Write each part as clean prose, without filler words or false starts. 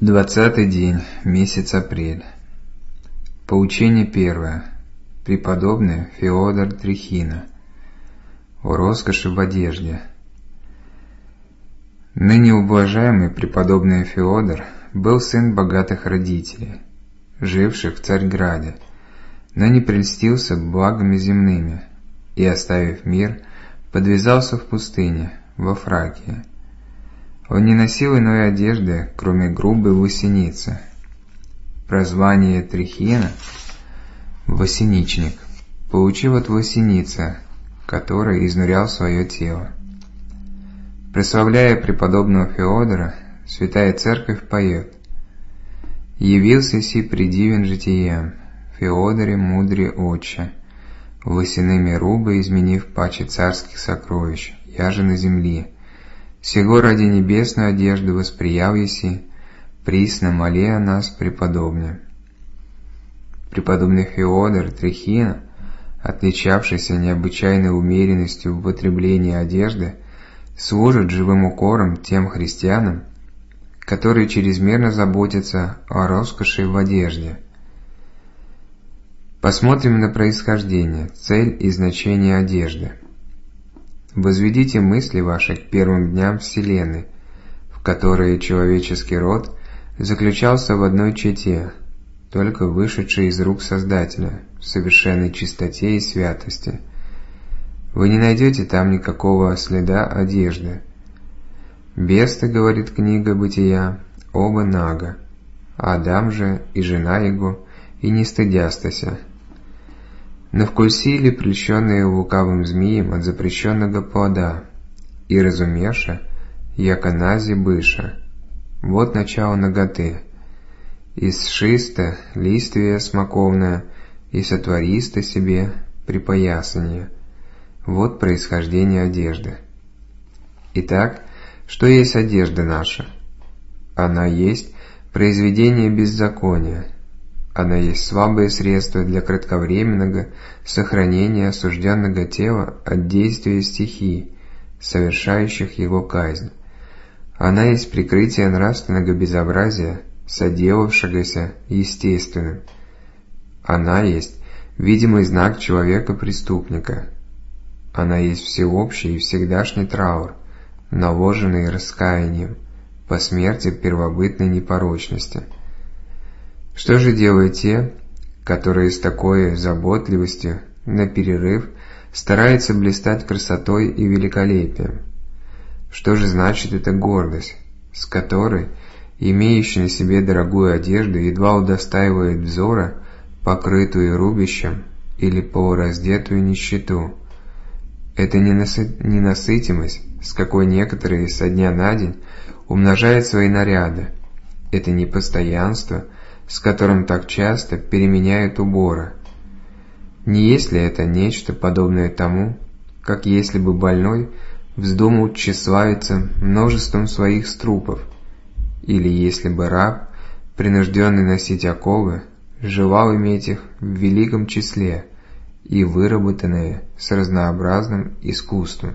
20-й день, месяц апрель. Поучение первое. Преподобный Феодор Трехина. О роскоши в одежде. Ныне уважаемый преподобный Феодор был сын богатых родителей, живших в Царьграде, но не прельстился благами земными и, оставив мир, подвязался в пустыне, во Фракии. Он не носил иной одежды, кроме грубой лосеницы. Прозвание Трехина — «Восеничник» получил от лосеницы, который изнурял свое тело. Прославляя преподобного Феодора, Святая Церковь поет: «Явился си предивен житием, Феодоре мудре отче, лосяными рубы изменив паче царских сокровищ, я же на земли. Сего ради небесную одежду восприял еси, присно моли о нас преподобне». Преподобный Феодор Трехина, отличавшийся необычайной умеренностью в употреблении одежды, служит живым укором тем христианам, которые чрезмерно заботятся о роскоши в одежде. Посмотрим на происхождение, цель и значение одежды. Возведите мысли ваши к первым дням Вселенной, в которые человеческий род заключался в одной чете, только вышедшей из рук Создателя, в совершенной чистоте и святости. Вы не найдете там никакого следа одежды. «Бесты, — говорит книга Бытия, — оба наго, Адам же и жена его, и не стыдястася. Но вкусили прельщенные лукавым змеем от запрещенного плода, и разумеша, яко нази быша. Вот начало наготы. И сшиста листвия смоковная, и сотвориста себе припоясание». Вот происхождение одежды. Итак, что есть одежда наша? Она есть произведение беззакония. Она есть слабое средство для кратковременного сохранения осужденного тела от действия стихий, совершающих его казнь. Она есть прикрытие нравственного безобразия, соделавшегося естественным. Она есть видимый знак человека-преступника. Она есть всеобщий и всегдашний траур, наложенный раскаянием по смерти первобытной непорочности. Что же делают те, которые с такой заботливостью на перерыв стараются блистать красотой и великолепием? Что же значит эта гордость, с которой имеющий на себе дорогую одежду едва удостаивает взора покрытую рубищем или полураздетую нищету? Это ненасытимость, с какой некоторые со дня на день умножают свои наряды. Это непостоянство, с которым так часто переменяют уборы. Не есть ли это нечто подобное тому, как если бы больной вздумал тщеславиться множеством своих струпов, или если бы раб, принужденный носить оковы, желал иметь их в великом числе и выработанные с разнообразным искусством?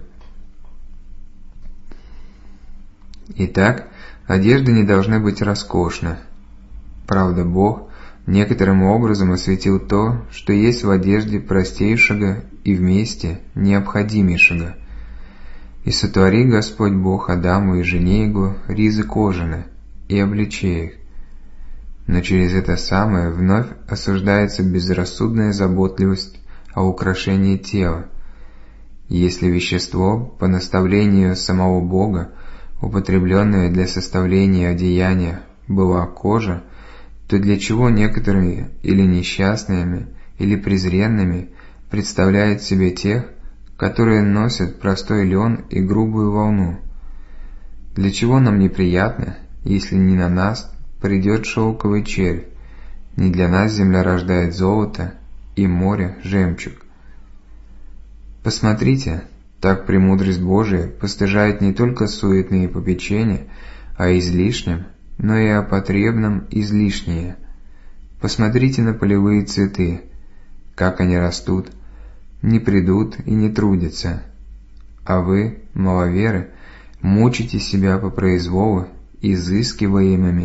Итак, одежда не должна быть роскошна. Правда, Бог некоторым образом осветил то, что есть в одежде простейшего и вместе необходимейшего. «И сотвори Господь Бог Адаму и жене его ризы кожаные, и обличи их». Но через это самое вновь осуждается безрассудная заботливость о украшении тела. Если вещество, по наставлению самого Бога, употребленное для составления одеяния, была кожа, то для чего некоторые или несчастными, или презренными представляют себе тех, которые носят простой лен и грубую волну? Для чего нам неприятно, если не на нас придет шелковый червь, не для нас земля рождает золото и море жемчуг? Посмотрите, так премудрость Божия постыжает не только суетные попечения о излишнем, но и о потребном излишнее. Посмотрите на полевые цветы, как они растут, не придут и не трудятся. А вы, маловеры, мучите себя по произволу изыскиваемыми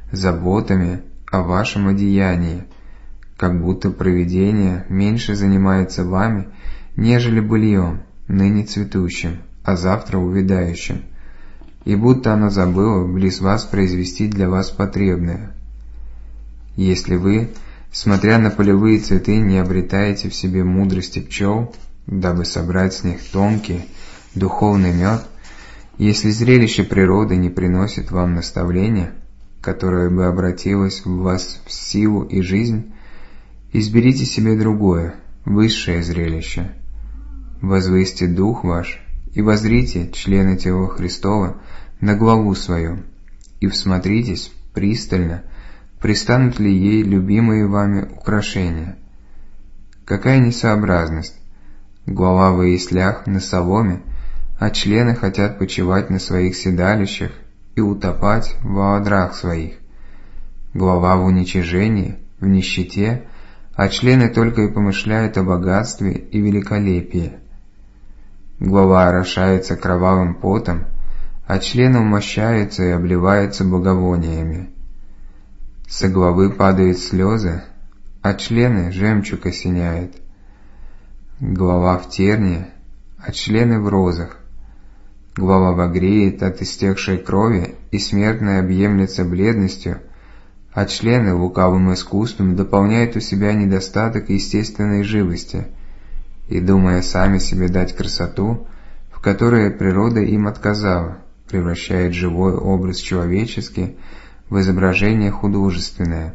заботами о вашем одеянии, как будто провидение меньше занимается вами, нежели быльем, ныне цветущим, а завтра увядающим, и будто оно забыло близ вас произвести для вас потребное. Если вы, смотря на полевые цветы, не обретаете в себе мудрости пчел, дабы собрать с них тонкий, духовный мед, если зрелище природы не приносит вам наставления, которое бы обратилось в вас в силу и жизнь, изберите себе другое, высшее зрелище. Возвысьте дух ваш и воззрите члены тела Христова на главу свою, и всмотритесь пристально, пристанут ли ей любимые вами украшения. Какая несообразность! Глава в яслях на соломе, а члены хотят почивать на своих седалищах и утопать во одрах своих. Глава в уничижении, в нищете, а члены только и помышляют о богатстве и великолепии. Глава орошается кровавым потом, а члены умощаются и обливаются благовониями. Со главы падают слезы, а члены жемчуг осеняет. Глава в терне, а члены в розах. Глава багреет от истекшей крови, и смертная объемлется бледностью, а члены лукавым искусством дополняют у себя недостаток естественной живости, и, думая сами себе дать красоту, в которой природа им отказала, превращает живой образ человеческий в изображение художественное.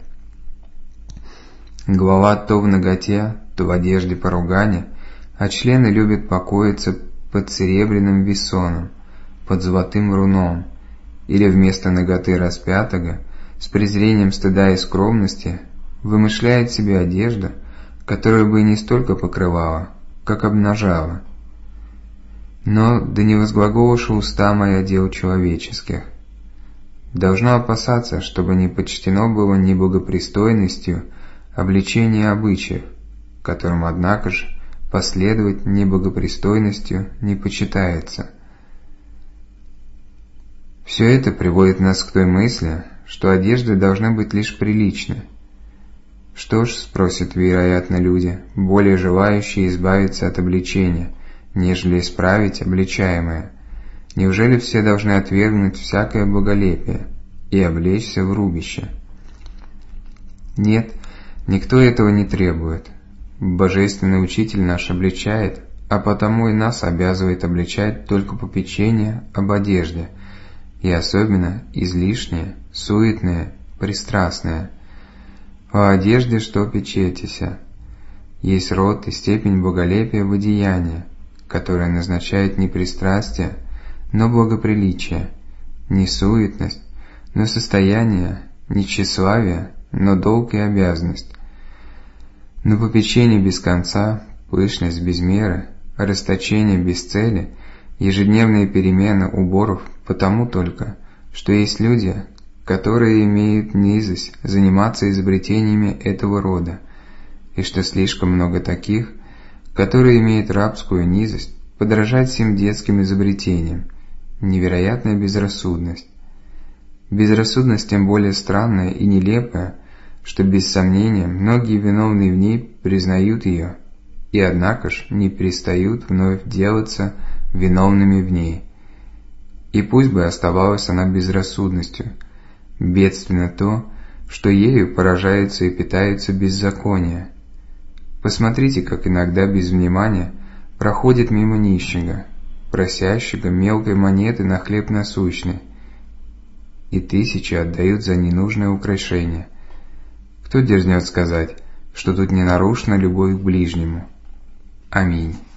Глава то в наготе, то в одежде поругания, а члены любят покоиться под серебряным весоном, под золотым руном, или вместо наготы распятого, с презрением стыда и скромности, вымышляет себе одежду, которую бы не столько покрывала, как обнажала. Но да не возглаголоши уста моя дел человеческих. Должно опасаться, чтобы не почтено было ни богопристойностью обличение обычаев, которым, однако же, последовать неблагопристойностью не почитается. Все это приводит нас к той мысли, что одежды должны быть лишь приличны. Что ж, спросят, вероятно, люди, более желающие избавиться от обличения, нежели исправить обличаемое. Неужели все должны отвергнуть всякое боголепие и облечься в рубище? Нет, никто этого не требует. Божественный Учитель наш обличает, а потому и нас обязывает обличать только попечение об одежде, и особенно излишнее, суетное, пристрастное. О одежде что печетеся? Есть род и степень боголепия в одеянии, которое назначает не пристрастие, но благоприличие, не суетность, но состояние, не тщеславие, но долг и обязанность. Но попечение без конца, пышность без меры, расточение без цели, ежедневные перемены уборов потому только, что есть люди, которые имеют низость заниматься изобретениями этого рода, и что слишком много таких, которые имеют рабскую низость подражать всем детским изобретениям, невероятная безрассудность. Безрассудность тем более странная и нелепая, что без сомнения многие виновные в ней признают ее, и однако ж не перестают вновь делаться виновными в ней. И пусть бы оставалась она безрассудностью, бедственно то, что ею поражается и питается беззаконие. Посмотрите, как иногда без внимания проходит мимо нищего, просящего мелкой монеты на хлеб насущный, и тысячи отдают за ненужное украшение. Кто дерзнет сказать, что тут не нарушена любовь к ближнему? Аминь.